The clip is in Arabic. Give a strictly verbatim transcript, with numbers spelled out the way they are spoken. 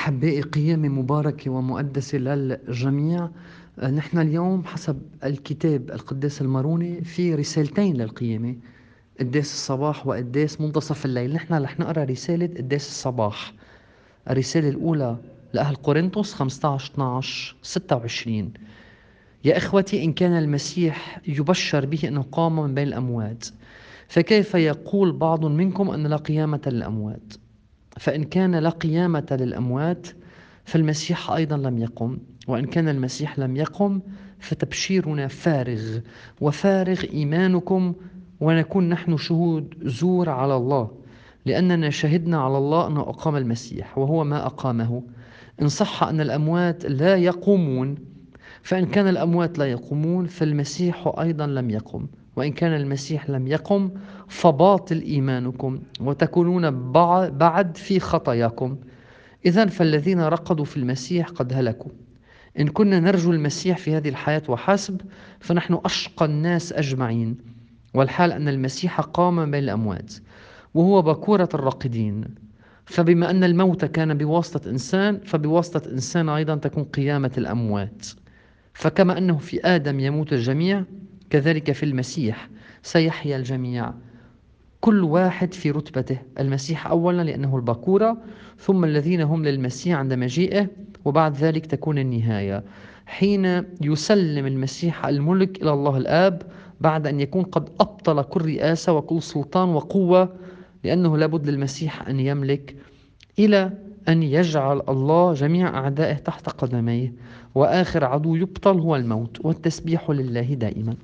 أحبائي، قيامة مباركة ومقدسة للجميع. آه، نحن اليوم حسب الكتاب القداس الماروني في رسالتين للقيامة: قداس الصباح وقداس منتصف الليل. نحن رح نقرأ رسالة قداس الصباح، الرسالة الأولى لأهل قورنثوس خمسة عشر اثنا عشر ستة وعشرين. يا إخوتي، إن كان المسيح يبشر به أنه قام من بين الأموات، فكيف يقول بعض منكم أن لا قيامة للأموات؟ فإن كان لا قيامة للأموات فالمسيح أيضا لم يقم، وإن كان المسيح لم يقم فتبشيرنا فارغ وفارغ إيمانكم، ونكون نحن شهود زور على الله، لأننا شهدنا على الله أنه أقام المسيح وهو ما أقامه. إن صح أن الأموات لا يقومون، فإن كان الأموات لا يقومون فالمسيح أيضا لم يقم، وإن كان المسيح لم يقم فباطل إيمانكم وتكونون بعد في خطاياكم. إذن فالذين رقدوا في المسيح قد هلكوا. إن كنا نرجو المسيح في هذه الحياة وحسب فنحن أشقى الناس أجمعين، والحال أن المسيح قام بين الأموات وهو بكورة الراقدين. فبما أن الموت كان بواسطة إنسان، فبواسطة إنسان أيضا تكون قيامة الأموات. فكما أنه في آدم يموت الجميع، كذلك في المسيح سيحيا الجميع، كل واحد في رتبته. المسيح أولا لأنه البكورة، ثم الذين هم للمسيح عند مجيئه، وبعد ذلك تكون النهاية حين يسلم المسيح الملك إلى الله الآب، بعد أن يكون قد أبطل كل رئاسة وكل سلطان وقوة، لأنه لابد للمسيح أن يملك إلى أن يجعل الله جميع أعدائه تحت قدميه، وآخر عدو يبطل هو الموت. والتسبيح لله دائما.